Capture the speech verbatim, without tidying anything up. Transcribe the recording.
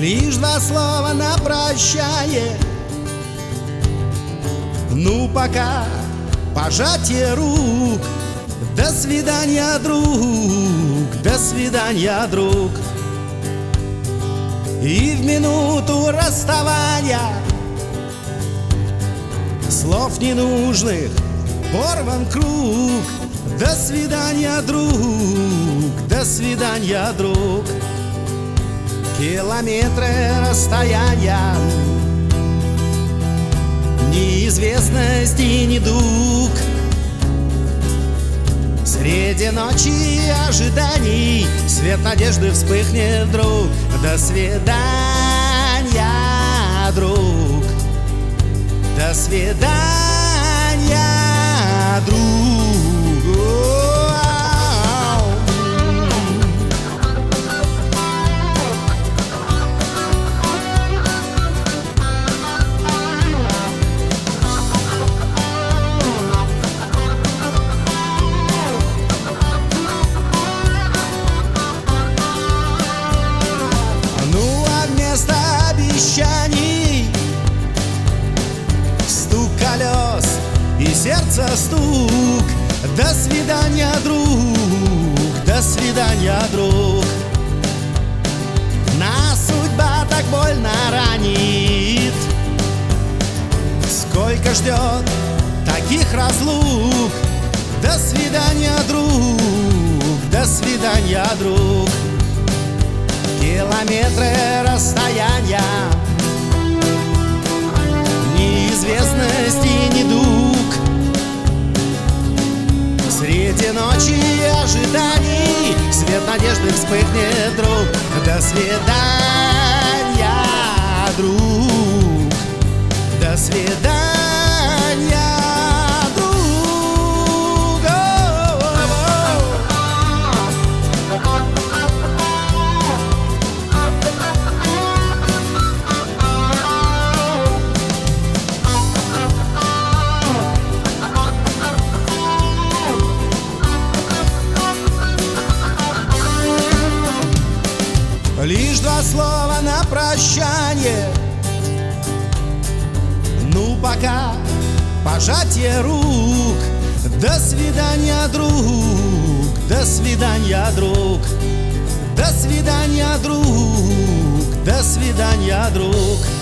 Лишь два слова на прощание. Ну пока, пожатие рук. До свидания, друг, до свидания, друг. И в минуту расставания слов ненужных порван круг. До свидания, друг, до свидания, друг. Километры расстояния, неизвестность и недуг. Среди ночи ожиданий свет надежды вспыхнет вдруг. До свидания, друг, до свидания, друг. Стук колес и сердца стук. До свидания, друг, до свидания, друг. Нас судьба так больно ранит. Сколько ждет таких разлук. До свидания, друг, до свидания, друг. Километры расстояния, неизвестность и недуг. Среди ночи ожиданий свет надежды вспыхнет вдруг. До свидания, друг, до свидания, друг. Лишь два слова на прощание. Ну пока, пожатие рук. До свидания, друг, до свидания, друг. До свидания, друг, до свидания, друг.